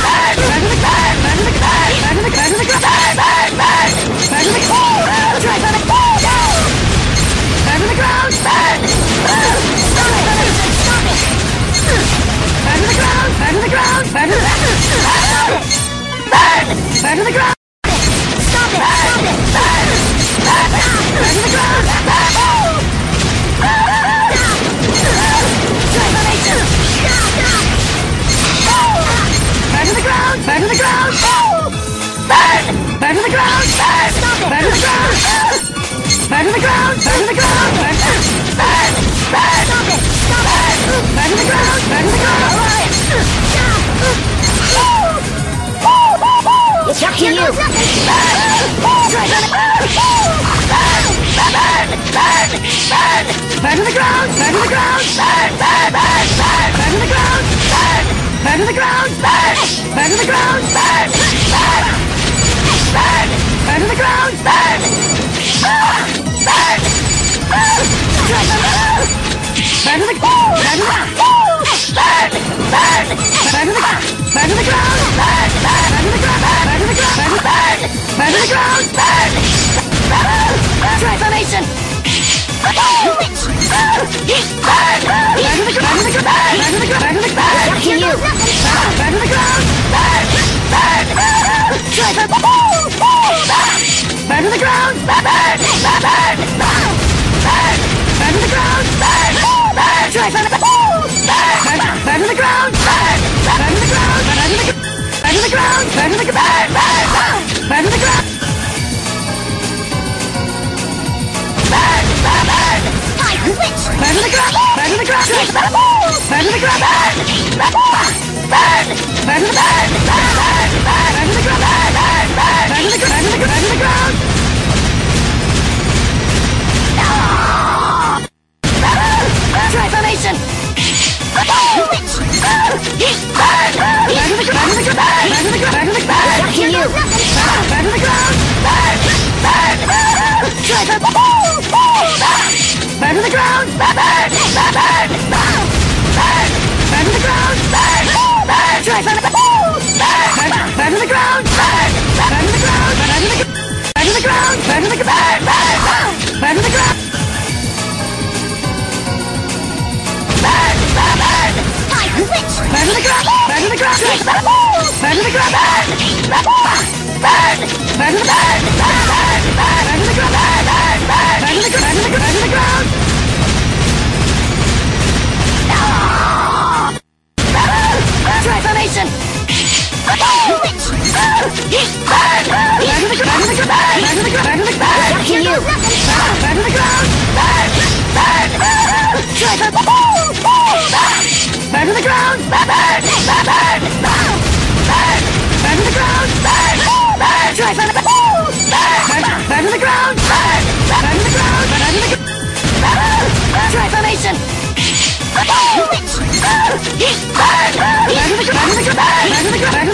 It's up to you! Burn to the ground! Burn to the ground! Burn to the ground! Burn to the ground! Burn to the ground! Burn to the ground! Burn to the ground! Burn to the ground! Burn! Burn! Burn! Burn! Burn to the ground! Burn! Burn! Try burn! Burn! Burn to the ground! Burn! Burn to the ground! Burn to the ground! Burn to the ground! Burn to the ground! Burn! Burn! Burn! Time to switch! Burn to the ground! Burn to the ground! Burn to the ground! Burn! Burn! Burn to the ground! Burn! Burn to the ground! Burn! Burn to the ground! Transformation! Transformation!